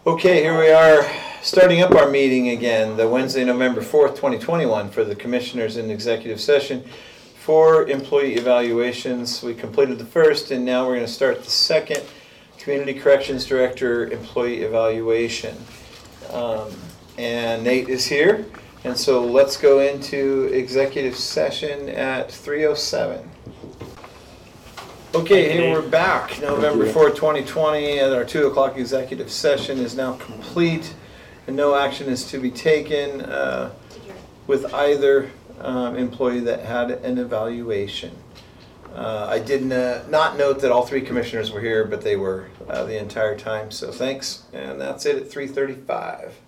Okay, here we are starting up our meeting again, the Wednesday, November 4th, 2021 for the Commissioners in Executive Session for employee evaluations. We completed the first and now we're going to start the second Community Corrections Director employee evaluation. And Nate is here, and so let's go into executive session at 3:07. Okay, here we're back, November 4th, 2020, and our 2 o'clock executive session is now complete, and no action is to be taken with either employee that had an evaluation. I did not note that all three commissioners were here, but they were the entire time, so thanks, and that's it at 3:35.